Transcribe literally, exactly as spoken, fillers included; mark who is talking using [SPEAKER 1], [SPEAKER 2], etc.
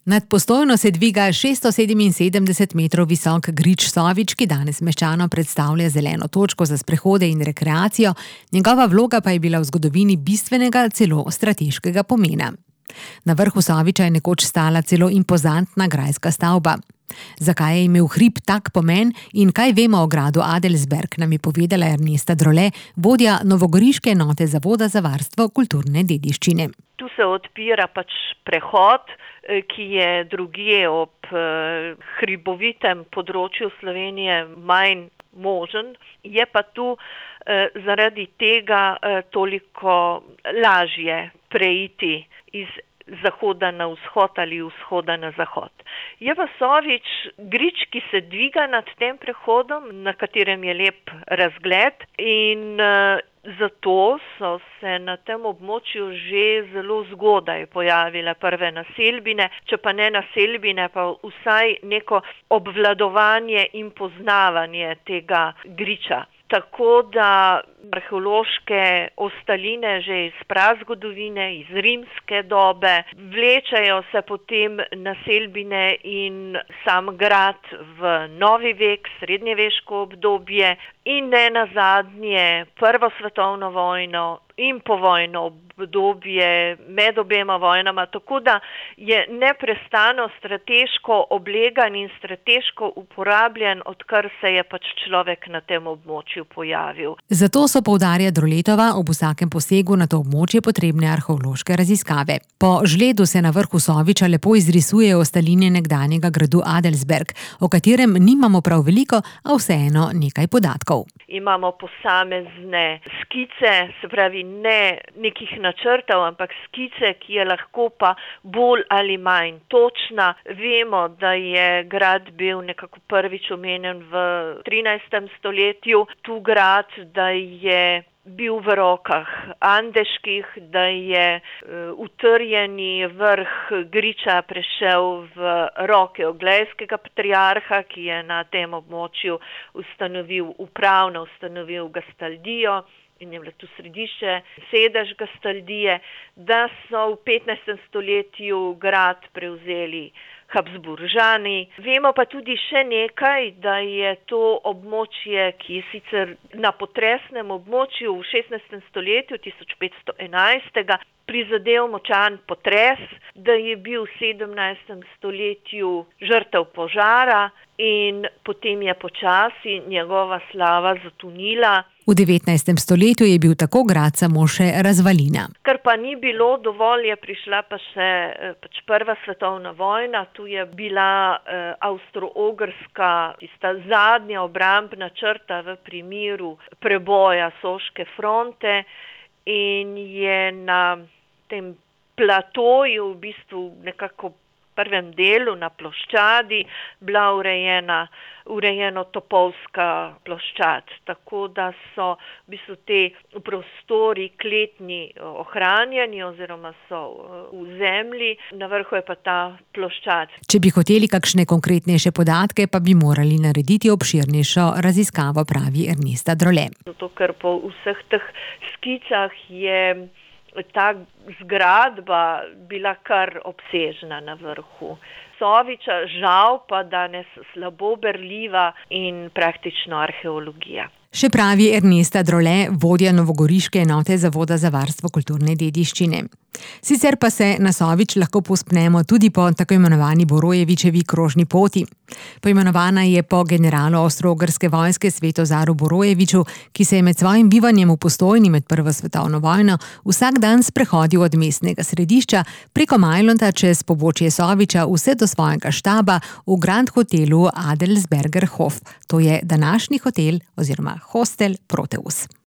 [SPEAKER 1] Nad Postojno se dviga šeststo sedeminsedemdeset metrov visok grič Sovič, ki danes meščano predstavlja zeleno točko za sprehode in rekreacijo, njegova vloga pa je bila v zgodovini bistvenega, celo strateškega pomena. Na vrhu Soviča je nekoč stala celo impozantna grajska stavba. Zakaj je imel hrib tak pomen in kaj vemo o gradu Adelsberg, nam je povedala Ernesta Drole, vodja novogoriške enote Zavoda za varstvo kulturne dediščine.
[SPEAKER 2] Tu se odpira pač prehod, ki je drugje ob hribovitem področju Slovenije manj možen, je pa tu zaradi tega toliko lažje preiti iz zahoda na vzhod ali vzhoda na zahod. Je pa Sovič grič, ki se dviga nad tem prehodom, na katerem je lep razgled, in zato so se na tem območju že zelo zgodaj pojavile prve naselbine, če pa ne naselbine, pa vsaj neko obvladovanje in poznavanje tega griča. Tako da arheološke ostaline že iz prazgodovine, iz rimske dobe, vlečejo se potem naselbine in sam grad v novi vek, srednjeveško obdobje in ne nazadnje Prvo svetovno vojno in povojno obdobje med obema vojnama, tako da je neprestano strateško oblegan in strateško uporabljen, odkar se je pač človek na tem območju pojavil.
[SPEAKER 1] Zato so, poudarja Droletova, ob vsakem posegu na to območje potrebne arheološke raziskave. Po žledu se na vrhu Soviča lepo izrisujejo ostaline nekdanjega gradu Adelsberg, o katerem nimamo prav veliko, a vseeno nekaj podatkov.
[SPEAKER 2] Imamo posamezne skice, se pravi ne nekih načrtov, ampak skice, ki je lahko pa bolj ali manj točna. Vemo, da je grad bil nekako prvič omenjen v trinajstem stoletju. Tu grad, da je bil v rokah andeških, da je utrjeni vrh griča prešel v roke oglejskega patriarha, ki je na tem območju ustanovil upravno, ustanovil Gastaldijo in je bilo tu središče, sedež Gastaldije, da so v petnajstem stoletju grad prevzeli Habsburžani. Vemo pa tudi še nekaj, da je to območje, ki je sicer na potresnem območju v šestnajstem stoletju, tisoč petsto enajst, prizadel močan potres, da je bil v sedemnajstem stoletju žrtev požara in potem je počasi njegova slava zatonila.
[SPEAKER 1] V devetnajstem stoletju je bil tako grad samo še razvalina.
[SPEAKER 2] Ker pa ni bilo dovolj, je prišla pa še pač Prva svetovna vojna. Tu je bila eh, avstro-ogrska, tista zadnja obrambna črta v primeru preboja Soške fronte in je na tem platoju, v bistvu nekako prvem delu na ploščadi, bila urejena, urejeno topovska ploščad. Tako da so v bistvu te prostori kletni ohranjeni oziroma so v zemlji, na vrhu je pa ta ploščad.
[SPEAKER 1] Če bi hoteli kakšne konkretnejše podatke, pa bi morali narediti obširnejšo raziskavo, pravi Ernesta Drole.
[SPEAKER 2] Zato, ker po vseh teh skicah je ta zgradba bila kar obsežna na vrhu Soviča, žal pa danes slabo berljiva in praktično arheologija.
[SPEAKER 1] Še pravi Ernesta Drole, vodja novogoriške enote Zavoda za varstvo kulturne dediščine. Sicer pa se na Sovič lahko povzpnemo tudi po tako imenovani Borojevičevi krožni poti. Poimenovana je po generalu avstro-ogrske vojske Svetozaru Borojeviču, ki se je med svojim bivanjem v Postojni med Prvo svetovno vojno vsak dan sprehodil od mestnega središča preko Majlonta čez pobočje Soviča vse do svojega štaba v Grand hotelu Adelsberger Hof. To je današnji hotel oziroma hostel Proteus.